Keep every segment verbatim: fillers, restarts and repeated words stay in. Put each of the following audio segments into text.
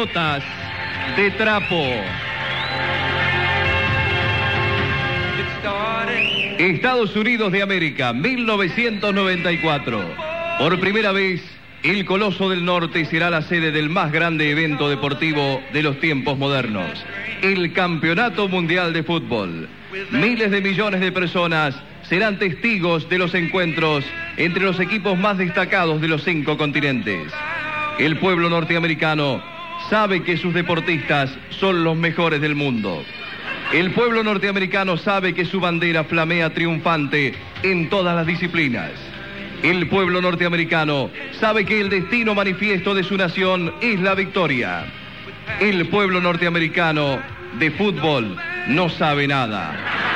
pelotas de trapo. Estados Unidos de América, mil novecientos noventa y cuatro. Por primera vez, el Coloso del Norte será la sede del más grande evento deportivo de los tiempos modernos, el Campeonato Mundial de Fútbol. Miles de millones de personas serán testigos de los encuentros entre los equipos más destacados de los cinco continentes. El pueblo norteamericano sabe que sus deportistas son los mejores del mundo. El pueblo norteamericano sabe que su bandera flamea triunfante en todas las disciplinas. El pueblo norteamericano sabe que el destino manifiesto de su nación es la victoria. El pueblo norteamericano de fútbol no sabe nada.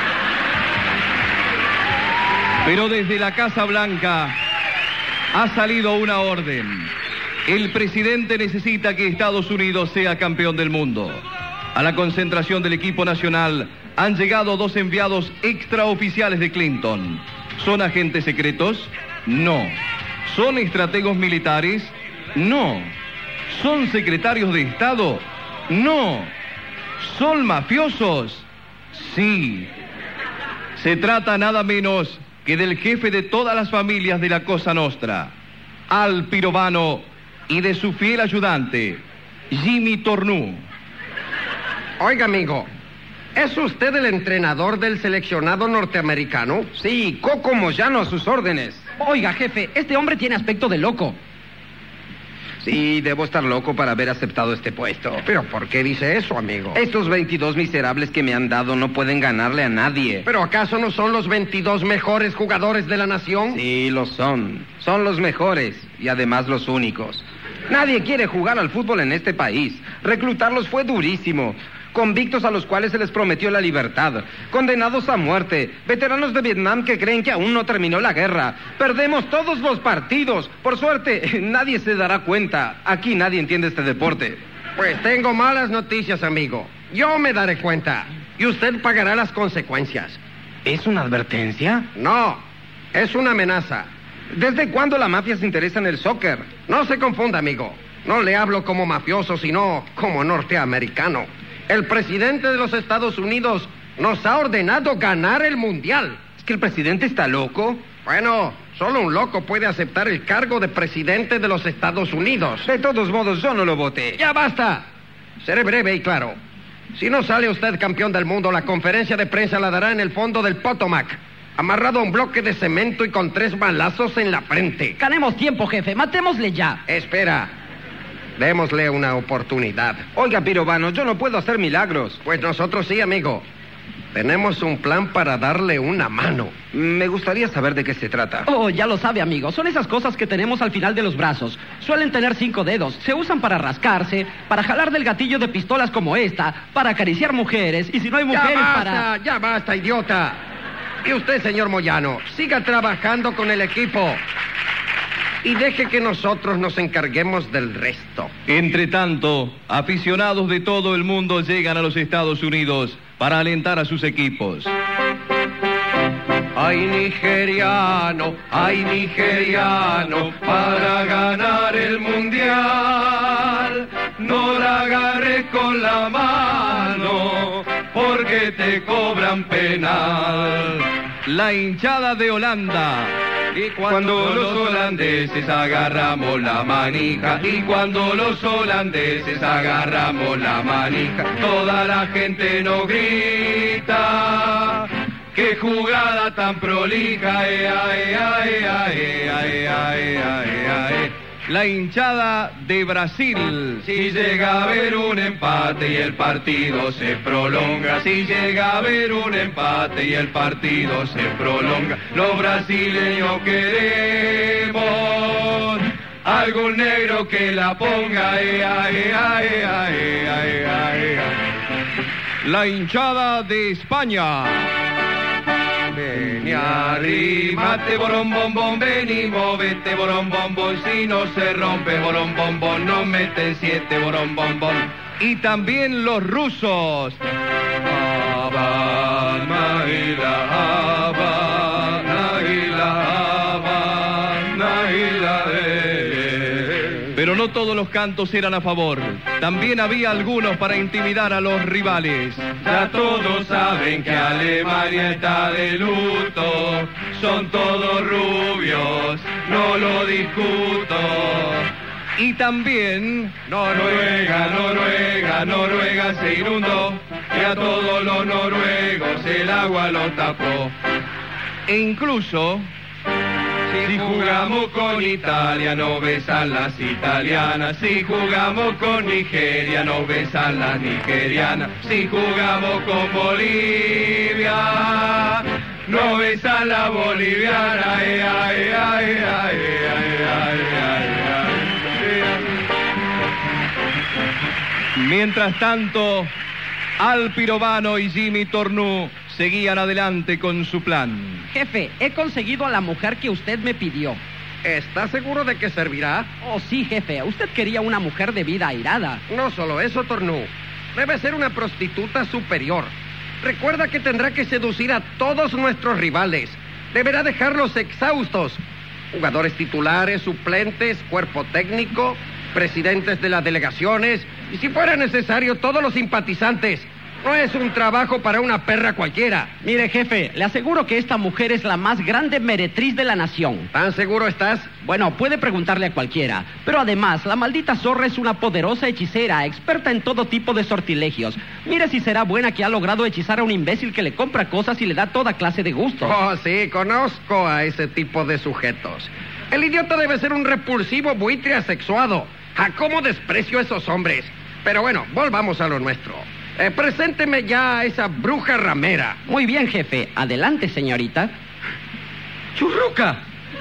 Pero desde la Casa Blanca ha salido una orden. El presidente necesita que Estados Unidos sea campeón del mundo. A la concentración del equipo nacional han llegado dos enviados extraoficiales de Clinton. ¿Son agentes secretos? No. ¿Son estrategos militares? No. ¿Son secretarios de Estado? No. ¿Son mafiosos? Sí. Se trata nada menos que del jefe de todas las familias de la Cosa Nostra, Al Pirovano, y de su fiel ayudante, Jimmy Tornú. Oiga, amigo, ¿es usted el entrenador del seleccionado norteamericano? Sí, Coco Moyano a sus órdenes. Oiga, jefe, este hombre tiene aspecto de loco. Sí, debo estar loco para haber aceptado este puesto. ¿Pero por qué dice eso, amigo? Estos veintidós miserables que me han dado no pueden ganarle a nadie. ¿Pero acaso no son los veintidós mejores jugadores de la nación? Sí, lo son. Son los mejores y además los únicos. Nadie quiere jugar al fútbol en este país. Reclutarlos fue durísimo. Convictos a los cuales se les prometió la libertad, condenados a muerte, veteranos de Vietnam que creen que aún no terminó la guerra. Perdemos todos los partidos. Por suerte, nadie se dará cuenta. Aquí nadie entiende este deporte. Pues tengo malas noticias, amigo. Yo me daré cuenta. Y usted pagará las consecuencias. ¿Es una advertencia? No, es una amenaza. ¿Desde cuándo la mafia se interesa en el soccer? No se confunda, amigo. No le hablo como mafioso, sino como norteamericano. El presidente de los Estados Unidos nos ha ordenado ganar el mundial. ¿Es que el presidente está loco? Bueno, solo un loco puede aceptar el cargo de presidente de los Estados Unidos. De todos modos, yo no lo voté. ¡Ya basta! Seré breve y claro. Si no sale usted campeón del mundo, la conferencia de prensa la dará en el fondo del Potomac, amarrado a un bloque de cemento y con tres balazos en la frente. Ganemos tiempo, jefe. Matémosle ya. Espera. Démosle una oportunidad. Oiga, Pirovano, yo no puedo hacer milagros. Pues nosotros sí, amigo. Tenemos un plan para darle una mano. Me gustaría saber de qué se trata. Oh, ya lo sabe, amigo. Son esas cosas que tenemos al final de los brazos. Suelen tener cinco dedos. Se usan para rascarse, para jalar del gatillo de pistolas como esta, para acariciar mujeres, y si no hay mujeres, ya basta, para... Ya basta, idiota. Y usted, señor Moyano, siga trabajando con el equipo. Y deje que nosotros nos encarguemos del resto. Entre tanto, aficionados de todo el mundo llegan a los Estados Unidos para alentar a sus equipos. Ay, nigeriano, ay, nigeriano, para ganar el mundial, no la agarres con la mano, porque te cobran penal. La hinchada de Holanda. Y cuando los holandeses agarramos la manija, y cuando los holandeses agarramos la manija, toda la gente nos grita, qué jugada tan prolija, eh, eh, eh, eh, eh, eh, eh. La hinchada de Brasil. Si llega a haber un empate y el partido se prolonga, si llega a haber un empate y el partido se prolonga, los brasileños queremos algún negro que la ponga. Eh, eh, eh, eh, eh, eh. La hinchada de España. Ven y arrímate, borón, bombón, ven y móvete, borón, bombón, si no se rompe, borón, bombón, no meten siete, borón, bombón. Y también los rusos. Habana y la Habana y la Habana y la de... Pero no todo todos los cantos eran a favor. También había algunos para intimidar a los rivales. Ya todos saben que Alemania está de luto, son todos rubios, no lo discuto. Y también Noruega, Noruega, Noruega se inundó, y a todos los noruegos el agua los tapó. e incluso Si jugamos con Italia nos besan las italianas, si jugamos con Nigeria nos besan las nigerianas, si jugamos con Bolivia nos besan las bolivianas. Ay, ay, ay, ay, ay, ay, ay, ay. Mientras tanto, Al Pirovano y Jimmy Tornú seguían adelante con su plan. Jefe, he conseguido a la mujer que usted me pidió. ¿Está seguro de que servirá? Oh, sí, jefe. Usted quería una mujer de vida airada. No solo eso, Tornú. Debe ser una prostituta superior. Recuerda que tendrá que seducir a todos nuestros rivales. Deberá dejarlos exhaustos. Jugadores titulares, suplentes, cuerpo técnico, presidentes de las delegaciones y, si fuera necesario, todos los simpatizantes. No es un trabajo para una perra cualquiera. Mire, jefe, le aseguro que esta mujer es la más grande meretriz de la nación. ¿Tan seguro estás? Bueno, puede preguntarle a cualquiera. Pero además, la maldita zorra es una poderosa hechicera, experta en todo tipo de sortilegios. Mire si será buena que ha logrado hechizar a un imbécil que le compra cosas y le da toda clase de gusto. Oh, sí, conozco a ese tipo de sujetos. El idiota debe ser un repulsivo buitre asexuado. ¿A cómo desprecio a esos hombres? Pero bueno, volvamos a lo nuestro. Eh, presénteme ya a esa bruja ramera. Muy bien, jefe. Adelante, señorita. ¡Churruca!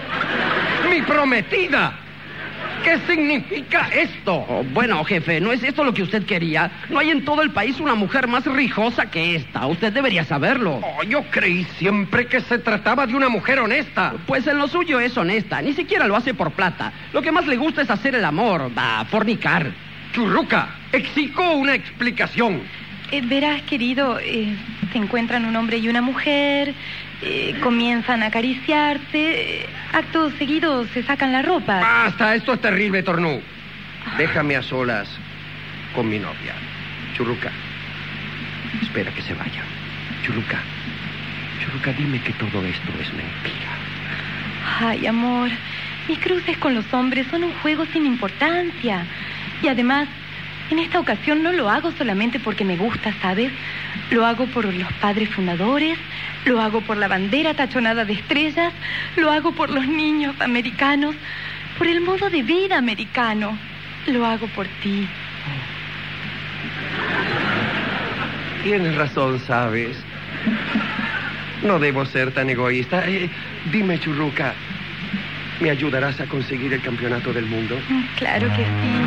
¡Mi prometida! ¿Qué significa esto? Oh, bueno, jefe, ¿no es esto lo que usted quería? No hay en todo el país una mujer más rijosa que esta. Usted debería saberlo. Oh, yo creí siempre que se trataba de una mujer honesta. Pues en lo suyo es honesta. Ni siquiera lo hace por plata. Lo que más le gusta es hacer el amor, va, fornicar. Churruca, exijo una explicación. Eh, verás, querido, eh, se encuentran un hombre y una mujer, eh, comienzan a acariciarse, eh, acto seguido se sacan la ropa. Basta, esto es terrible, Tornú. Déjame a solas con mi novia. Churruca, espera que se vaya. Churruca, Churruca, dime que todo esto es mentira. Ay, amor, mis cruces con los hombres son un juego sin importancia. Y además, en esta ocasión no lo hago solamente porque me gusta, ¿sabes? Lo hago por los padres fundadores, lo hago por la bandera tachonada de estrellas, lo hago por los niños americanos, por el modo de vida americano. Lo hago por ti. Tienes razón, ¿sabes? No debo ser tan egoísta. Eh, dime, Churruca, ¿me ayudarás a conseguir el campeonato del mundo? Claro que sí.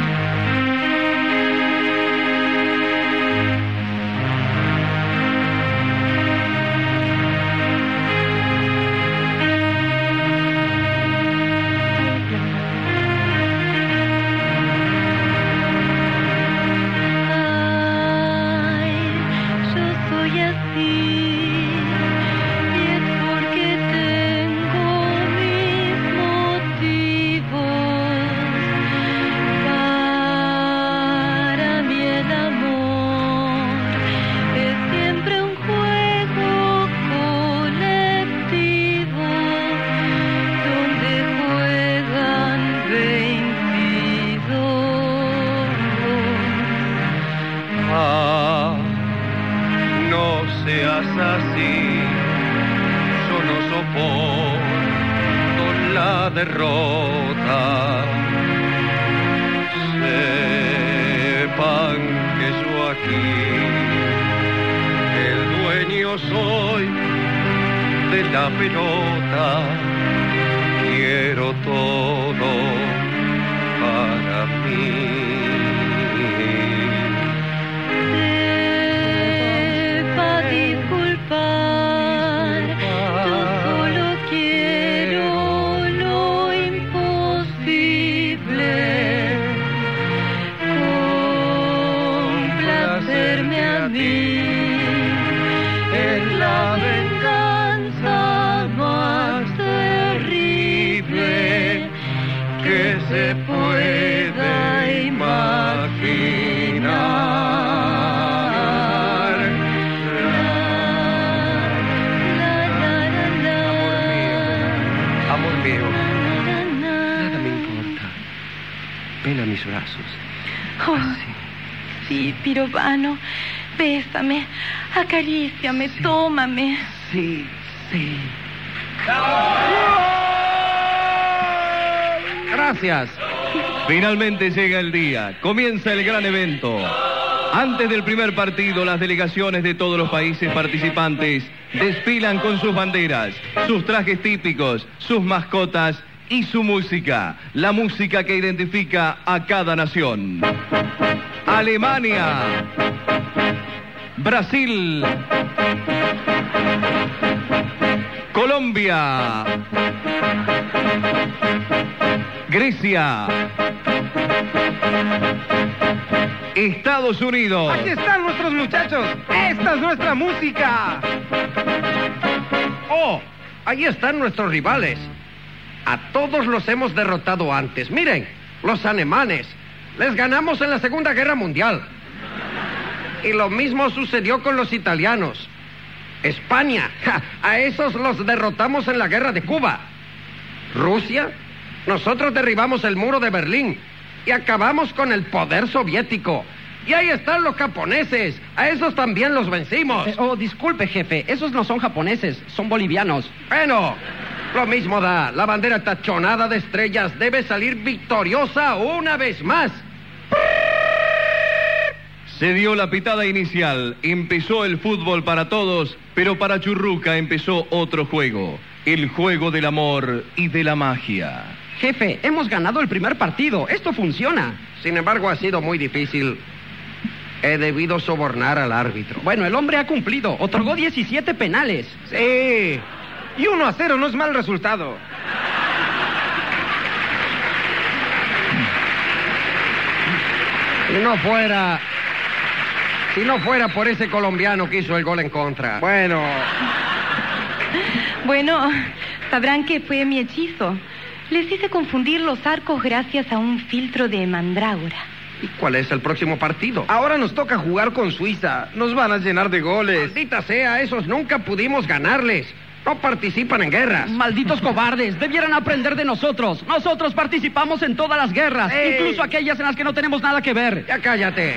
Derrota, sepan que yo aquí, el dueño soy de la pelota, quiero todo para mí. Sepa disculpar, yo solo quiero es la venganza más terrible que se pueda mis brazos. Oh, sí, Pirovano. Bésame, acaríciame, tómame. Sí, sí. Gracias. Finalmente llega el día. Comienza el gran evento. Antes del primer partido, las delegaciones de todos los países participantes desfilan con sus banderas, sus trajes típicos, sus mascotas y su música. La música que identifica a cada nación. Alemania. Brasil. Colombia. Grecia. Estados Unidos. Aquí están nuestros muchachos. Esta es nuestra música. ¡Oh! Ahí están nuestros rivales. A todos los hemos derrotado antes. Miren, los alemanes. Les ganamos en la Segunda Guerra Mundial. Y lo mismo sucedió con los italianos. España. Ja, a esos los derrotamos en la Guerra de Cuba. Rusia. Nosotros derribamos el muro de Berlín. Y acabamos con el poder soviético. Y ahí están los japoneses. A esos también los vencimos. Eh, oh, disculpe, jefe. Esos no son japoneses, son bolivianos. Bueno, lo mismo da. La bandera tachonada de estrellas debe salir victoriosa una vez más. Se dio la pitada inicial. Empezó el fútbol para todos, pero para Churruca empezó otro juego. El juego del amor y de la magia. Jefe, hemos ganado el primer partido. Esto funciona. Sin embargo, ha sido muy difícil. He debido sobornar al árbitro. Bueno, el hombre ha cumplido. Otorgó diecisiete penales. Sí. Y uno a cero no es mal resultado. Si no fuera... Si no fuera por ese colombiano que hizo el gol en contra. Bueno. Bueno, sabrán que fue mi hechizo. Les hice confundir los arcos gracias a un filtro de mandrágora. ¿Y cuál es el próximo partido? Ahora nos toca jugar con Suiza. Nos van a llenar de goles. Maldita sea, esos nunca pudimos ganarles. No participan en guerras. Malditos cobardes, debieran aprender de nosotros. Nosotros participamos en todas las guerras, ¡Ey! incluso aquellas en las que no tenemos nada que ver. Ya cállate.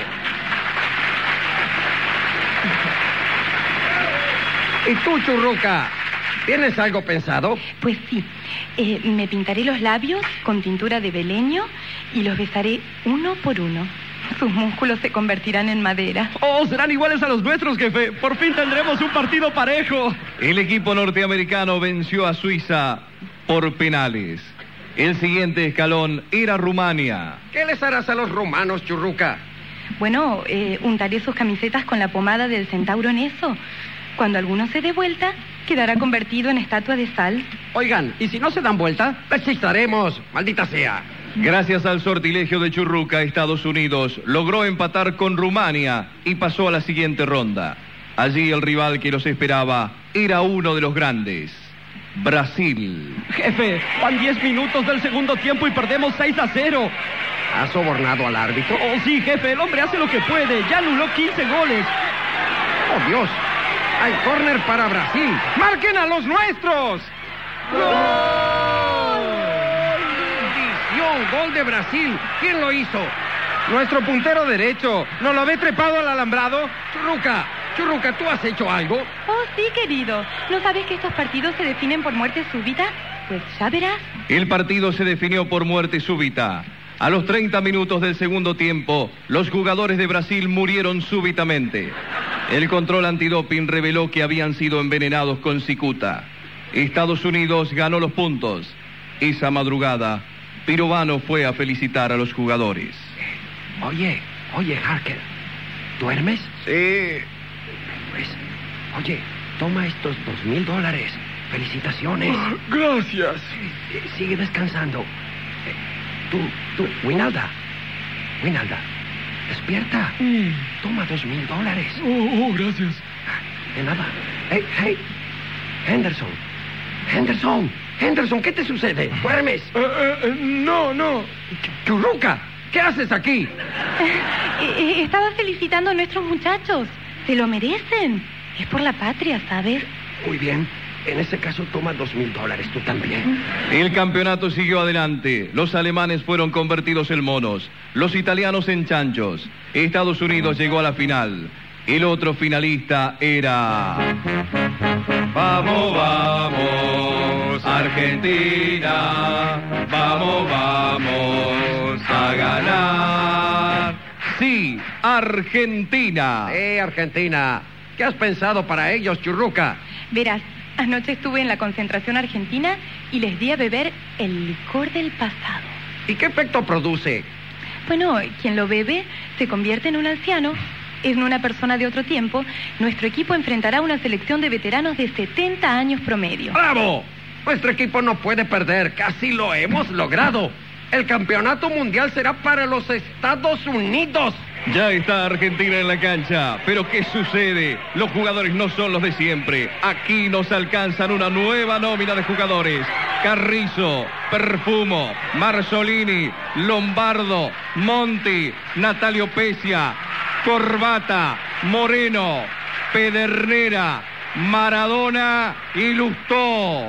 ¿Y tú, Churruca? ¿Tienes algo pensado? Pues sí, eh, me pintaré los labios con tintura de beleño y los besaré uno por uno. Sus músculos se convertirán en madera. Oh, serán iguales a los nuestros, jefe. Por fin tendremos un partido parejo. El equipo norteamericano venció a Suiza por penales. El siguiente escalón era Rumania. ¿Qué les harás a los rumanos, Churruca? Bueno, eh, untaré sus camisetas con la pomada del centauro en eso. Cuando alguno se dé vuelta, quedará convertido en estatua de sal. Oigan, ¿y si no se dan vuelta? Les chistaremos, maldita sea. Gracias al sortilegio de Churruca, Estados Unidos logró empatar con Rumania y pasó a la siguiente ronda. Allí el rival que los esperaba era uno de los grandes, Brasil. Jefe, van diez minutos del segundo tiempo y perdemos seis a cero. ¿Has sobornado al árbitro? Oh, sí, jefe, el hombre hace lo que puede. Ya anuló quince goles. ¡Oh, Dios! Hay córner para Brasil. ¡Marquen a los nuestros! ¡Gol! ¡Gol de Brasil! ¿Quién lo hizo? Nuestro puntero derecho. ¿No lo ve trepado al alambrado? Churruca, Churruca, ¿tú has hecho algo? Oh, sí, querido. ¿No sabes que estos partidos se definen por muerte súbita? Pues ya verás. El partido se definió por muerte súbita. A los treinta minutos del segundo tiempo, los jugadores de Brasil murieron súbitamente. El control antidoping reveló que habían sido envenenados con cicuta. Estados Unidos ganó los puntos. Esa madrugada, Pirovano fue a felicitar a los jugadores. Oye, oye, Harker, ¿duermes? Sí. Pues, oye, toma estos dos mil dólares. Felicitaciones. Oh, gracias. Eh, Sigue descansando. Eh, Tú, tú, Winalda. Winalda, despierta. Mm. Toma dos mil dólares. Oh, oh, gracias. De nada. Hey, hey. Henderson. Henderson. Henderson, ¿qué te sucede? ¿Duermes? Eh, eh, eh, no, no. Ch- Churruca, ¿qué haces aquí? Eh, eh, estaba felicitando a nuestros muchachos. Se lo merecen. Es por la patria, ¿sabes? Muy bien. En ese caso, toma dos mil dólares, tú también. El campeonato siguió adelante. Los alemanes fueron convertidos en monos, los italianos en chanchos. Estados Unidos llegó a la final. El otro finalista era... Vamos, vamos, Argentina, vamos, vamos a ganar. Sí, Argentina. Eh, Argentina. ¿Qué has pensado para ellos, Churruca? Verás, anoche estuve en la concentración argentina y les di a beber el licor del pasado. ¿Y qué efecto produce? Bueno, quien lo bebe se convierte en un anciano, en una persona de otro tiempo. Nuestro equipo enfrentará una selección de veteranos de setenta años promedio. ¡Bravo! Nuestro equipo no puede perder, casi lo hemos logrado. El campeonato mundial será para los Estados Unidos. Ya está Argentina en la cancha, pero ¿qué sucede? Los jugadores no son los de siempre. Aquí nos alcanzan una nueva nómina de jugadores. Carrizo, Perfumo, Marzolini, Lombardo, Monti, Natalio Pesia, Corbata, Moreno, Pedernera, Maradona y Lustó.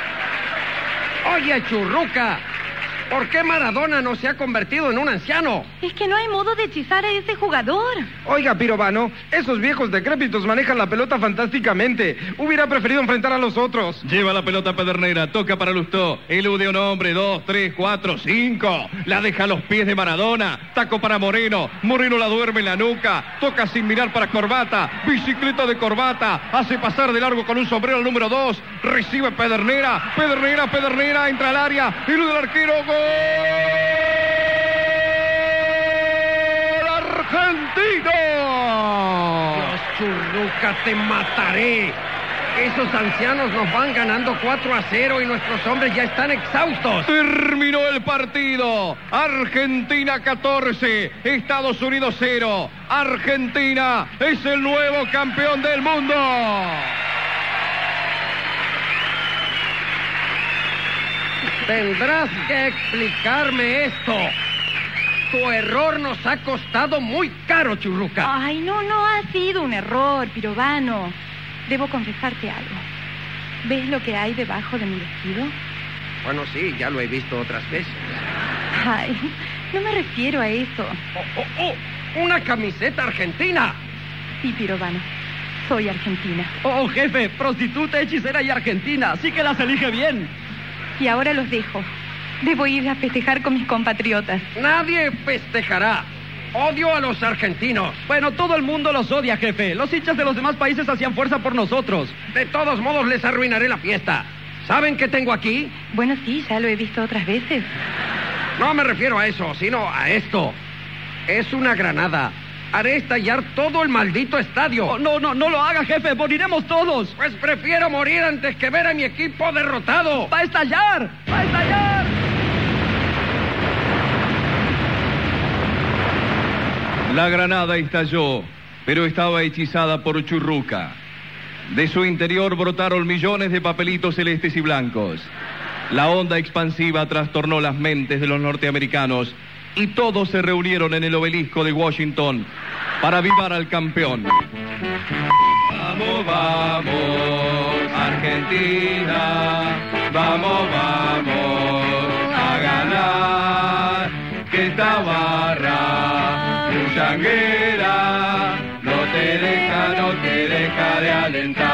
Oye, Churruca, ¿por qué Maradona no se ha convertido en un anciano? Es que no hay modo de hechizar a ese jugador. Oiga, Pirovano, esos viejos decrépitos manejan la pelota fantásticamente. Hubiera preferido enfrentar a los otros. Lleva la pelota Pedernera, toca para Lustó, elude a un hombre, dos, tres, cuatro, cinco. La deja a los pies de Maradona, taco para Moreno, Moreno la duerme en la nuca, toca sin mirar para Corbata, bicicleta de Corbata, hace pasar de largo con un sombrero al número dos, recibe Pedernera, Pedernera, Pedernera, entra al área, elude al arquero, ¡gol! ¡Argentina! Dios, Churruca, te mataré. Esos ancianos nos van ganando cuatro a cero y nuestros hombres ya están exhaustos. Terminó el partido. Argentina catorce, Estados Unidos cero. Argentina es el nuevo campeón del mundo. Tendrás que explicarme esto. Tu error nos ha costado muy caro, Churruca. Ay, no, no ha sido un error, Pirovano. Debo confesarte algo. ¿Ves lo que hay debajo de mi vestido? Bueno, sí, ya lo he visto otras veces. Ay, no me refiero a eso. ¡Oh, oh, oh! ¡Una camiseta argentina! Sí, Pirovano. Soy argentina. Oh, jefe, prostituta, hechicera y argentina. Sí que las elige bien. Y ahora los dejo. Debo ir a festejar con mis compatriotas. Nadie festejará. Odio a los argentinos. Bueno, todo el mundo los odia, jefe. Los hinchas de los demás países hacían fuerza por nosotros. De todos modos, les arruinaré la fiesta. ¿Saben qué tengo aquí? Bueno, sí, ya lo he visto otras veces. No me refiero a eso, sino a esto. Es una granada. Haré estallar todo el maldito estadio. Oh, no, no, no lo haga, jefe. Moriremos todos. Pues prefiero morir antes que ver a mi equipo derrotado. ¡Va a estallar! ¡Va a estallar! La granada estalló, pero estaba hechizada por Churruca. De su interior brotaron millones de papelitos celestes y blancos. La onda expansiva trastornó las mentes de los norteamericanos y todos se reunieron en el obelisco de Washington para avivar al campeón. Vamos, vamos, Argentina, vamos, vamos a ganar, que esta barra llanguera no te deja, no te deja de alentar.